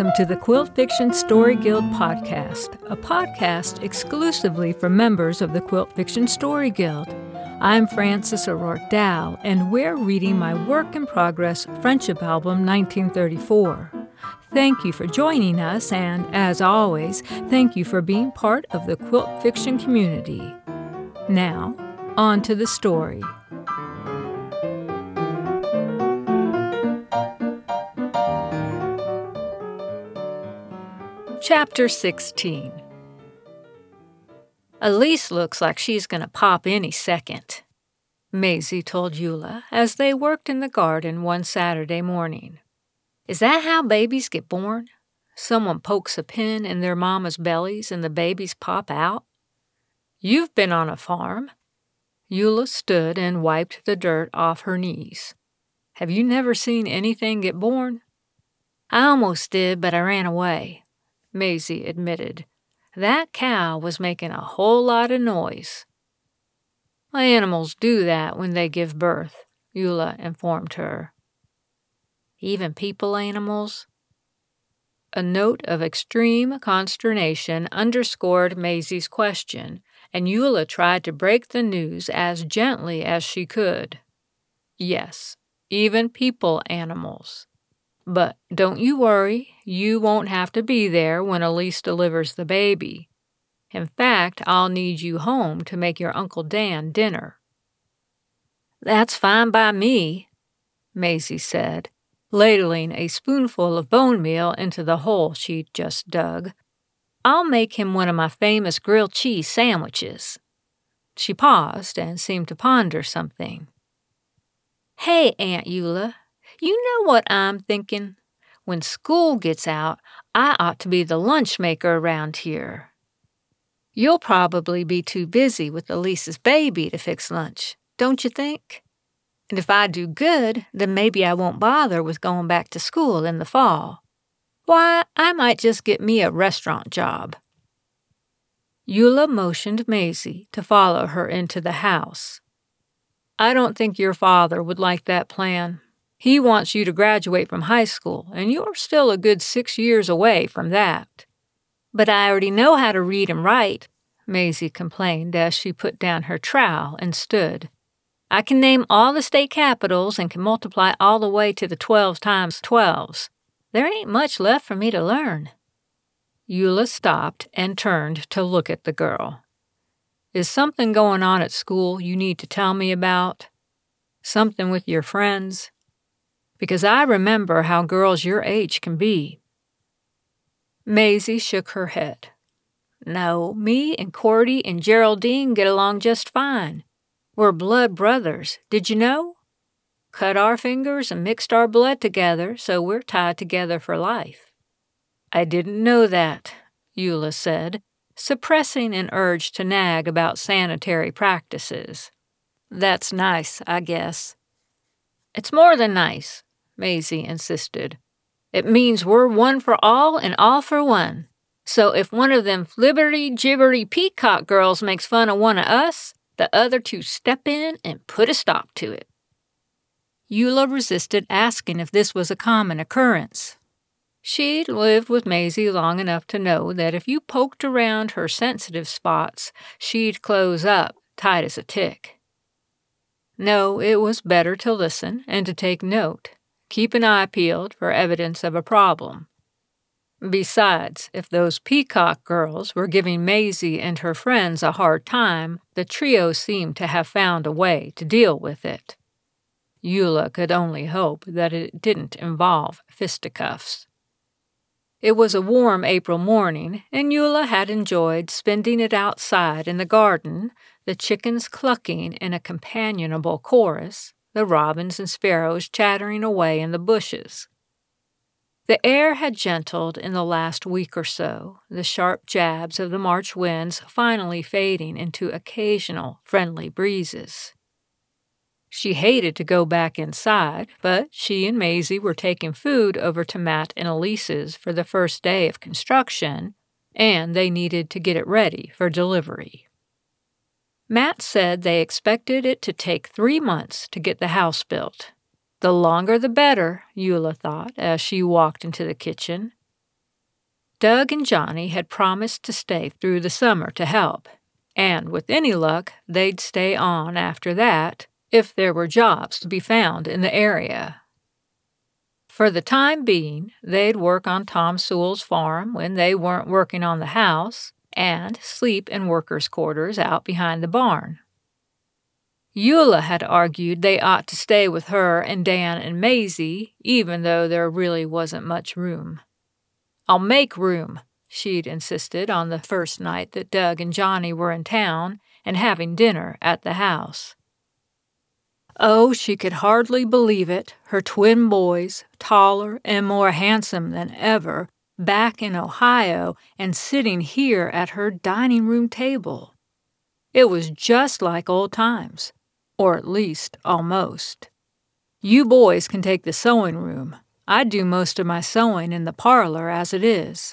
Welcome to the Quilt Fiction Story Guild podcast, a podcast exclusively for members of the Quilt Fiction Story Guild. I'm Frances O'Rourke Dow, and we're reading my work-in-progress friendship album, 1934. Thank you for joining us, and as always, thank you for being part of the quilt fiction community. Now, on to the story. Chapter 16. Elise looks like she's going to pop any second, Maisie told Eula as they worked in the garden one Saturday morning. Is that how babies get born? Someone pokes a pin in their mama's bellies and the babies pop out? You've been on a farm. Eula stood and wiped the dirt off her knees. Have you never seen anything get born? I almost did, but I ran away, Maisie admitted. That cow was making a whole lot of noise. Animals do that when they give birth, Eula informed her. Even people animals? A note of extreme consternation underscored Maisie's question, and Eula tried to break the news as gently as she could. Yes, even people animals. But don't you worry, you won't have to be there when Elise delivers the baby. In fact, I'll need you home to make your Uncle Dan dinner. That's fine by me, Maisie said, ladling a spoonful of bone meal into the hole she'd just dug. I'll make him one of my famous grilled cheese sandwiches. She paused and seemed to ponder something. Hey, Aunt Eula. You know what I'm thinking? When school gets out, I ought to be the lunch maker around here. You'll probably be too busy with Elise's baby to fix lunch, don't you think? And if I do good, then maybe I won't bother with going back to school in the fall. Why, I might just get me a restaurant job. Eula motioned Maisie to follow her into the house. I don't think your father would like that plan. He wants you to graduate from high school, and you're still a good 6 years away from that. But I already know how to read and write, Maisie complained as she put down her trowel and stood. I can name all the state capitals and can multiply all the way to the 12 times 12s. There ain't much left for me to learn. Eula stopped and turned to look at the girl. Is something going on at school you need to tell me about? Something with your friends? Because I remember how girls your age can be. Maisie shook her head. No, me and Cordy and Geraldine get along just fine. We're blood brothers, did you know? Cut our fingers and mixed our blood together, so we're tied together for life. I didn't know that, Eula said, suppressing an urge to nag about sanitary practices. That's nice, I guess. It's more than nice, Maisie insisted. It means we're one for all and all for one. So if one of them flibberty-gibberty peacock girls makes fun of one of us, the other two step in and put a stop to it. Eula resisted asking if this was a common occurrence. She'd lived with Maisie long enough to know that if you poked around her sensitive spots, she'd close up, tight as a tick. No, it was better to listen and to take note. Keep an eye peeled for evidence of a problem. Besides, if those peacock girls were giving Maisie and her friends a hard time, the trio seemed to have found a way to deal with it. Eula could only hope that it didn't involve fisticuffs. It was a warm April morning, and Eula had enjoyed spending it outside in the garden, the chickens clucking in a companionable chorus, the robins and sparrows chattering away in the bushes. The air had gentled in the last week or so, the sharp jabs of the March winds finally fading into occasional friendly breezes. She hated to go back inside, but she and Maisie were taking food over to Matt and Elise's for the first day of construction, and they needed to get it ready for delivery. Matt said they expected it to take 3 months to get the house built. The longer the better, Eula thought as she walked into the kitchen. Doug and Johnny had promised to stay through the summer to help, and with any luck, they'd stay on after that if there were jobs to be found in the area. For the time being, they'd work on Tom Sewell's farm when they weren't working on the house, and sleep in workers' quarters out behind the barn. Eula had argued they ought to stay with her and Dan and Maisie, even though there really wasn't much room. "I'll make room," she'd insisted on the first night that Doug and Johnny were in town and having dinner at the house. Oh, she could hardly believe it, her twin boys, taller and more handsome than ever, back in Ohio and sitting here at her dining room table. It was just like old times, or at least almost. "You boys can take the sewing room. I do most of my sewing in the parlor as it is."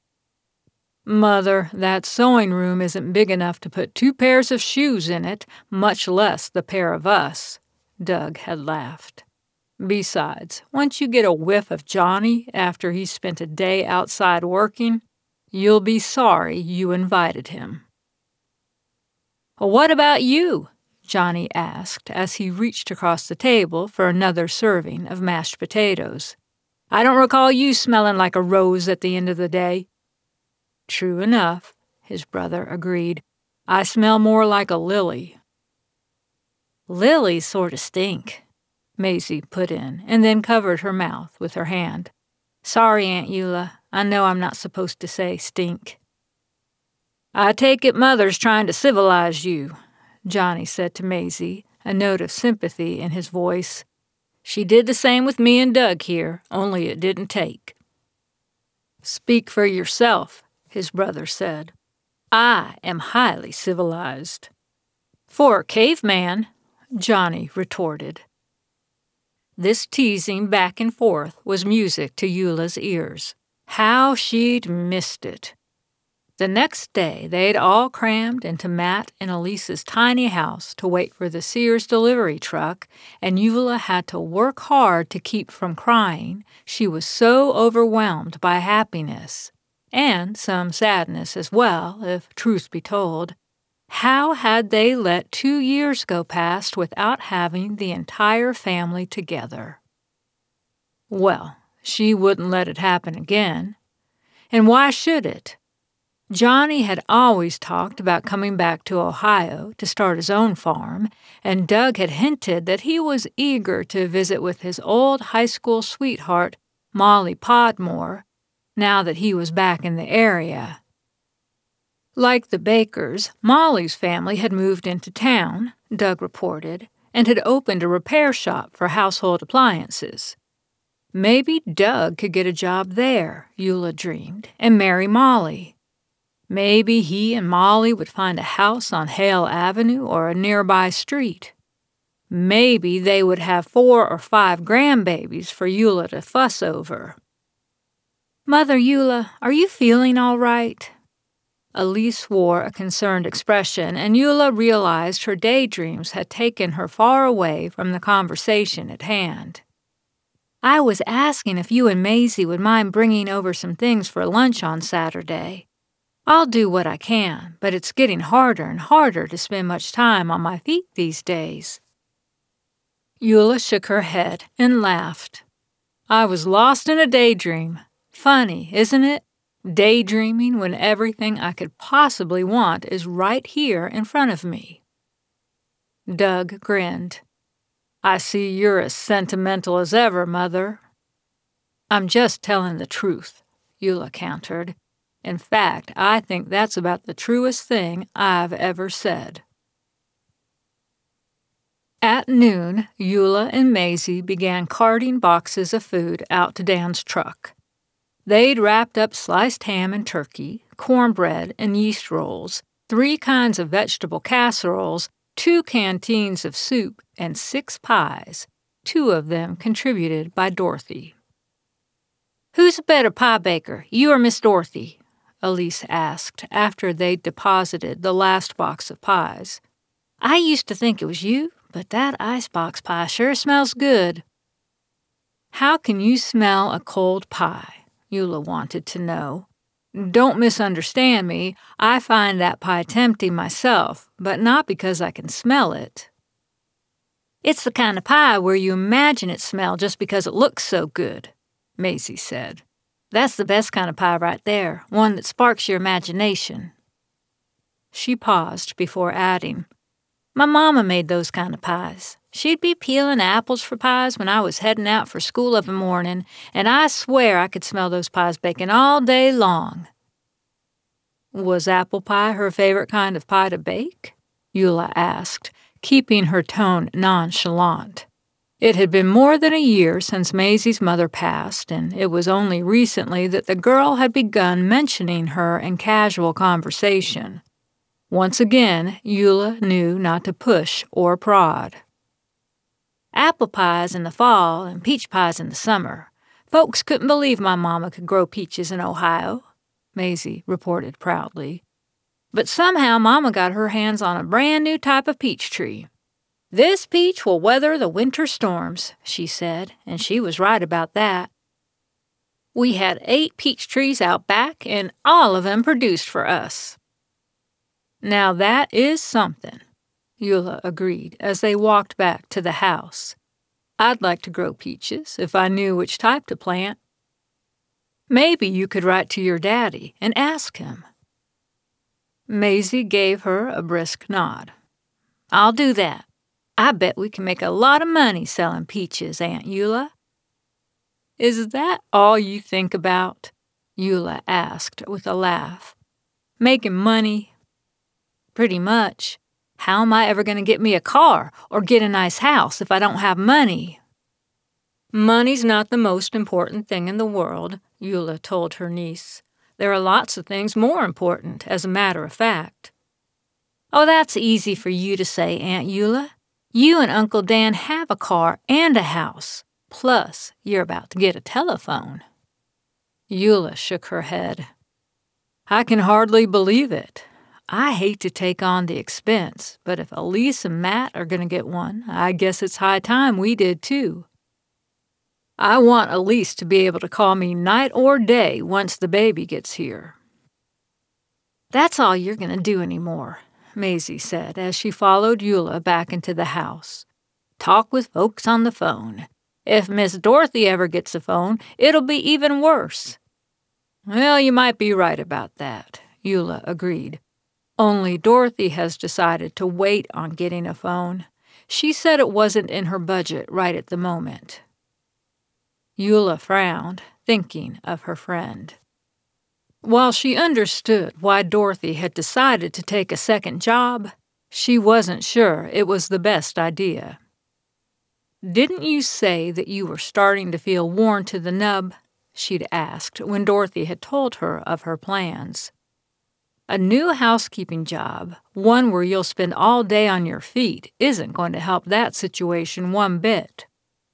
"Mother, that sewing room isn't big enough to put 2 pairs of shoes in it, much less the pair of us," Doug had laughed. "Besides, once you get a whiff of Johnny after he's spent a day outside working, you'll be sorry you invited him." "What about you?" Johnny asked as he reached across the table for another serving of mashed potatoes. "I don't recall you smelling like a rose at the end of the day." "True enough," his brother agreed. "I smell more like a lily." "Lilies sort of stink," Maisie put in, and then covered her mouth with her hand. "Sorry, Aunt Eula. I know I'm not supposed to say stink." "I take it Mother's trying to civilize you," Johnny said to Maisie, a note of sympathy in his voice. "She did the same with me and Doug here, only it didn't take." "Speak for yourself," his brother said. "I am highly civilized." "For a caveman," Johnny retorted. This teasing back and forth was music to Eula's ears. How she'd missed it. The next day, they'd all crammed into Matt and Elise's tiny house to wait for the Sears delivery truck, and Eula had to work hard to keep from crying. She was so overwhelmed by happiness, and some sadness as well, if truth be told. How had they let 2 years go past without having the entire family together? Well, she wouldn't let it happen again. And why should it? Johnny had always talked about coming back to Ohio to start his own farm, and Doug had hinted that he was eager to visit with his old high school sweetheart, Molly Podmore, now that he was back in the area. Like the Bakers, Molly's family had moved into town, Doug reported, and had opened a repair shop for household appliances. Maybe Doug could get a job there, Eula dreamed, and marry Molly. Maybe he and Molly would find a house on Hale Avenue or a nearby street. Maybe they would have 4 or 5 grandbabies for Eula to fuss over. "Mother Eula, are you feeling all right?" Elise wore a concerned expression, and Eula realized her daydreams had taken her far away from the conversation at hand. "I was asking if you and Maisie would mind bringing over some things for lunch on Saturday. I'll do what I can, but it's getting harder and harder to spend much time on my feet these days." Eula shook her head and laughed. "I was lost in a daydream. Funny, isn't it? Daydreaming when everything I could possibly want is right here in front of me." Doug grinned. "I see you're as sentimental as ever, Mother." "I'm just telling the truth," Eula countered. "In fact, I think that's about the truest thing I've ever said." At noon, Eula and Maisie began carting boxes of food out to Dan's truck. They'd wrapped up sliced ham and turkey, cornbread and yeast rolls, 3 kinds of vegetable casseroles, 2 canteens of soup, and 6 pies, 2 of them contributed by Dorothy. "Who's a better pie baker, you or Miss Dorothy?" Elise asked after they'd deposited the last box of pies. "I used to think it was you, but that icebox pie sure smells good." "How can you smell a cold pie?" Eula wanted to know. Don't misunderstand me. I find that pie tempting myself, but not because I can smell it. It's the kind of pie where you imagine it smell just because it looks so good, Maisie said. That's the best kind of pie right there, one that sparks your imagination. She paused before adding, My mama made those kind of pies. She'd be peeling apples for pies when I was heading out for school of a morning, and I swear I could smell those pies baking all day long. Was apple pie her favorite kind of pie to bake? Eula asked, keeping her tone nonchalant. It had been more than a year since Maisie's mother passed, and it was only recently that the girl had begun mentioning her in casual conversation. Once again, Eula knew not to push or prod. Apple pies in the fall and peach pies in the summer. Folks couldn't believe my mama could grow peaches in Ohio, Maisie reported proudly. But somehow Mama got her hands on a brand new type of peach tree. This peach will weather the winter storms, she said, and she was right about that. We had 8 peach trees out back, and all of them produced for us. Now that is something, Eula agreed as they walked back to the house. I'd like to grow peaches if I knew which type to plant. Maybe you could write to your daddy and ask him. Maisie gave her a brisk nod. I'll do that. I bet we can make a lot of money selling peaches, Aunt Eula. Is that all you think about? Eula asked with a laugh. Making money? Pretty much. How am I ever going to get me a car or get a nice house if I don't have money? Money's not the most important thing in the world, Eula told her niece. There are lots of things more important, as a matter of fact. Oh, that's easy for you to say, Aunt Eula. You and Uncle Dan have a car and a house. Plus, you're about to get a telephone. Eula shook her head. I can hardly believe it. I hate to take on the expense, but if Elise and Matt are going to get one, I guess it's high time we did too. I want Elise to be able to call me night or day once the baby gets here. That's all you're going to do anymore, Maisie said as she followed Eula back into the house. Talk with folks on the phone. If Miss Dorothy ever gets a phone, it'll be even worse. Well, you might be right about that, Eula agreed. Only Dorothy has decided to wait on getting a phone. She said it wasn't in her budget right at the moment. Eula frowned, thinking of her friend. While she understood why Dorothy had decided to take a second job, she wasn't sure it was the best idea. Didn't you say that you were starting to feel worn to the nub? She'd asked when Dorothy had told her of her plans. A new housekeeping job, one where you'll spend all day on your feet, isn't going to help that situation one bit.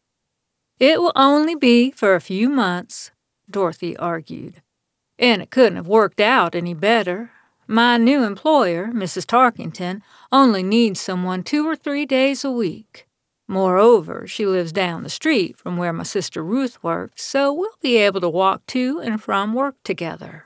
It will only be for a few months, Dorothy argued. And it couldn't have worked out any better. My new employer, Mrs. Tarkington, only needs someone 2 or 3 days a week. Moreover, she lives down the street from where my sister Ruth works, so we'll be able to walk to and from work together.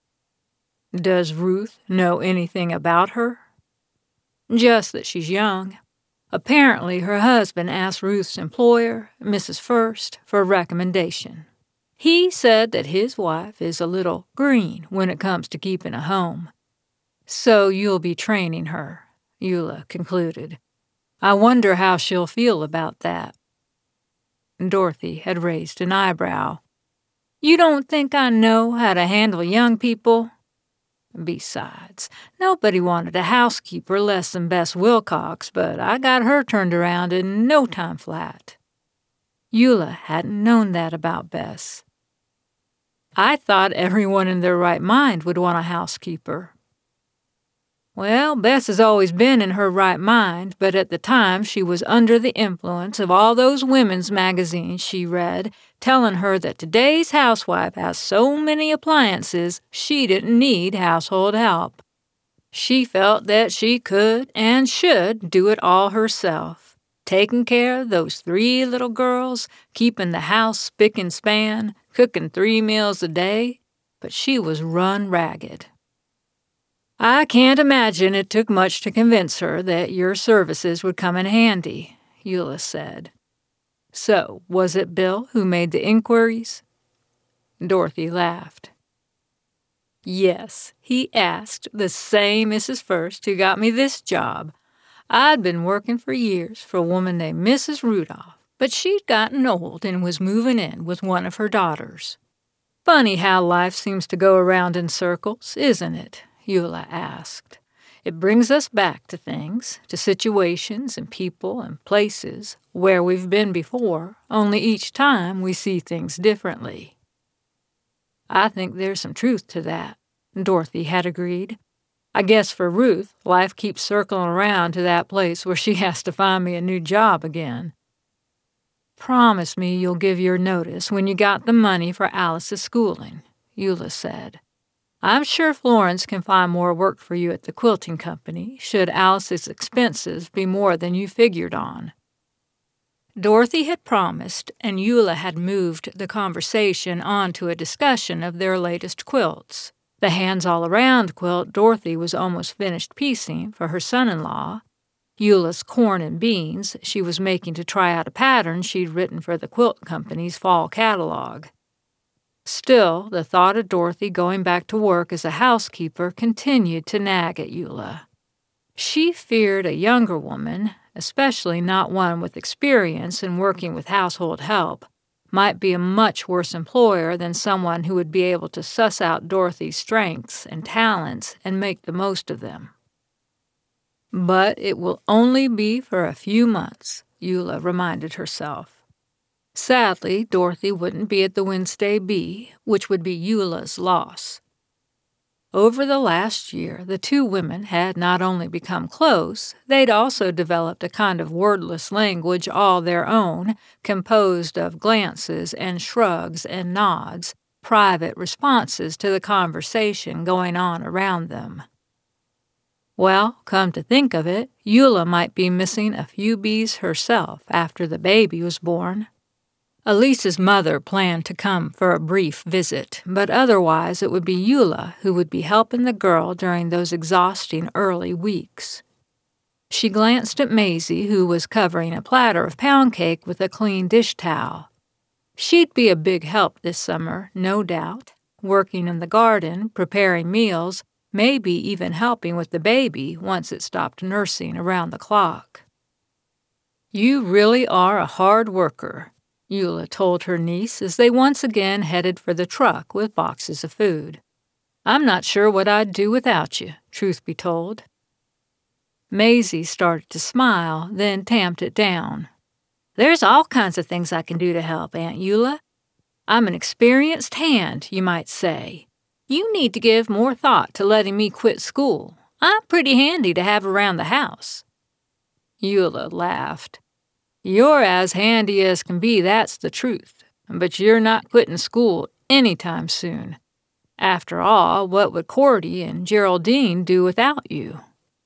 Does Ruth know anything about her? Just that she's young. Apparently, her husband asked Ruth's employer, Mrs. First, for a recommendation. He said that his wife is a little green when it comes to keeping a home. So you'll be training her, Eula concluded. I wonder how she'll feel about that. Dorothy had raised an eyebrow. You don't think I know how to handle young people? Besides, nobody wanted a housekeeper less than Bess Wilcox, but I got her turned around in no time flat. Eula hadn't known that about Bess. I thought everyone in their right mind would want a housekeeper. Well, Bess has always been in her right mind, but at the time she was under the influence of all those women's magazines she read, telling her that today's housewife has so many appliances she didn't need household help. She felt that she could and should do it all herself, taking care of those 3 little girls, keeping the house spick and span, cooking 3 meals a day. but she was run ragged. I can't imagine it took much to convince her that your services would come in handy, Eula said. So, was it Bill who made the inquiries? Dorothy laughed. Yes, he asked the same Mrs. First who got me this job. I'd been working for years for a woman named Mrs. Rudolph, but she'd gotten old and was moving in with one of her daughters. Funny how life seems to go around in circles, isn't it? Eula asked. It brings us back to things, to situations and people and places where we've been before, only each time we see things differently. I think there's some truth to that, Dorothy had agreed. I guess for Ruth, life keeps circling around to that place where she has to find me a new job again. Promise me you'll give your notice when you got the money for Alice's schooling, Eula said. I'm sure Florence can find more work for you at the quilting company, should Alice's expenses be more than you figured on. Dorothy had promised, and Eula had moved the conversation on to a discussion of their latest quilts. The hands-all-around quilt Dorothy was almost finished piecing for her son-in-law. Eula's corn and beans she was making to try out a pattern she'd written for the quilt company's fall catalog. Still, the thought of Dorothy going back to work as a housekeeper continued to nag at Eula. She feared a younger woman, especially not one with experience in working with household help, might be a much worse employer than someone who would be able to suss out Dorothy's strengths and talents and make the most of them. But it will only be for a few months, Eula reminded herself. Sadly, Dorothy wouldn't be at the Wednesday Bee, which would be Eula's loss. Over the last year, the two women had not only become close, they'd also developed a kind of wordless language all their own, composed of glances and shrugs and nods, private responses to the conversation going on around them. Well, come to think of it, Eula might be missing a few bees herself after the baby was born. Elise's mother planned to come for a brief visit, but otherwise it would be Eula who would be helping the girl during those exhausting early weeks. She glanced at Maisie, who was covering a platter of pound cake with a clean dish towel. She'd be a big help this summer, no doubt, working in the garden, preparing meals, maybe even helping with the baby once it stopped nursing around the clock. You really are a hard worker, Eula told her niece as they once again headed for the truck with boxes of food. I'm not sure what I'd do without you, truth be told. Maisie started to smile, then tamped it down. There's all kinds of things I can do to help, Aunt Eula. I'm an experienced hand, you might say. You need to give more thought to letting me quit school. I'm pretty handy to have around the house. Eula laughed. You're as handy as can be, that's the truth. But you're not quitting school anytime soon. After all, what would Cordy and Geraldine do without you?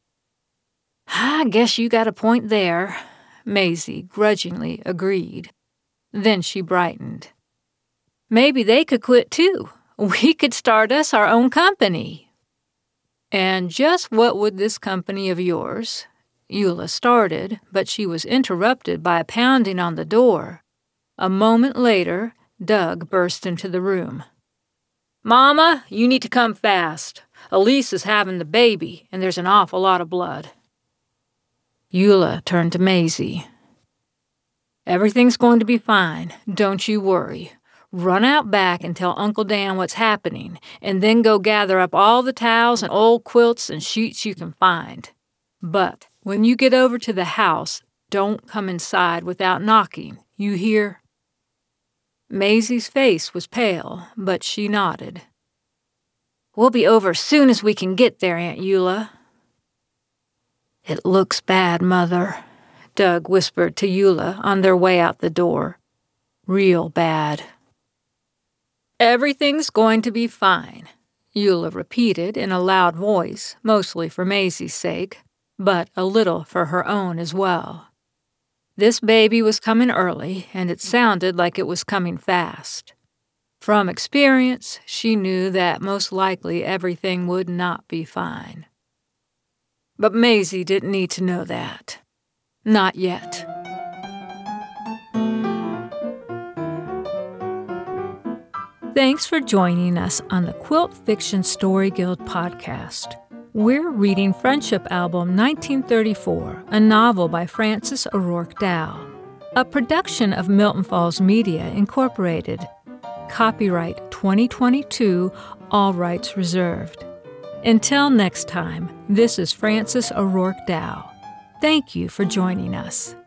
I guess you got a point there, Maisie grudgingly agreed. Then she brightened. Maybe they could quit too. We could start us our own company. And just what would this company of yours? Eula started, but she was interrupted by a pounding on the door. A moment later, Doug burst into the room. Mama, you need to come fast. Elise is having the baby, and there's an awful lot of blood. Eula turned to Maisie. Everything's going to be fine. Don't you worry. Run out back and tell Uncle Dan what's happening, and then go gather up all the towels and old quilts and sheets you can find. But when you get over to the house, don't come inside without knocking. You hear? Maisie's face was pale, but she nodded. We'll be over soon as we can get there, Aunt Eula. It looks bad, Mother, Doug whispered to Eula on their way out the door. Real bad. Everything's going to be fine, Eula repeated in a loud voice, mostly for Maisie's sake, but a little for her own as well. This baby was coming early, and it sounded like it was coming fast. From experience, she knew that most likely everything would not be fine. But Maisie didn't need to know that. Not yet. Thanks for joining us on the Quilt Fiction Story Guild podcast. We're reading Friendship Album 1934, a novel by Frances O'Rourke Dow, a production of Milton Falls Media, Incorporated. Copyright 2022, all rights reserved. Until next time, this is Frances O'Rourke Dow. Thank you for joining us.